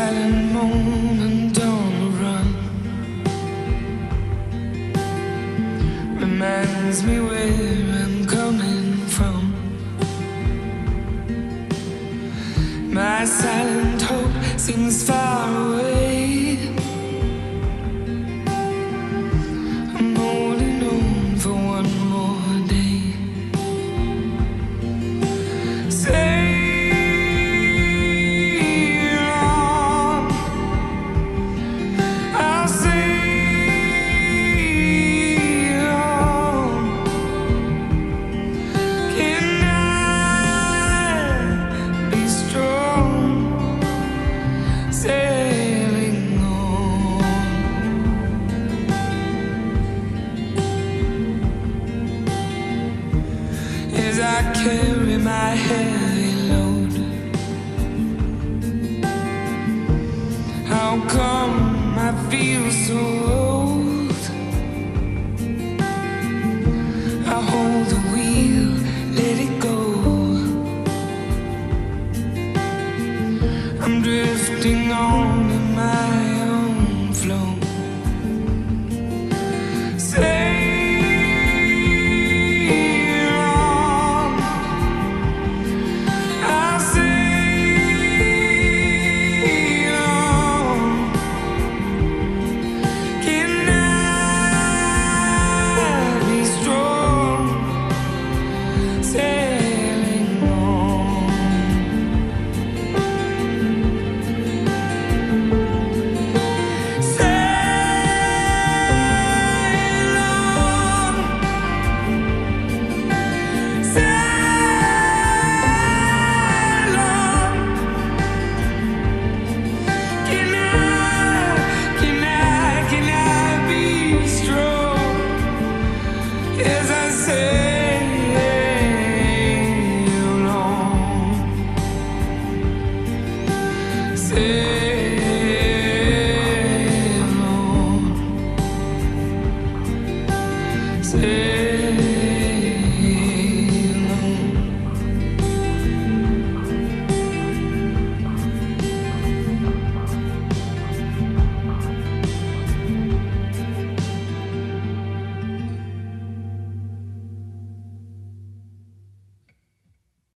silent moment on the run reminds me where I'm coming from. My silent hope seems far away. I'm holding on for one more day. Sail on, I'll sail on. Can I be strong, sailing on? As I carry my heavy load, how come I feel so old? I hold the wheel, let it go. I'm drifting on in my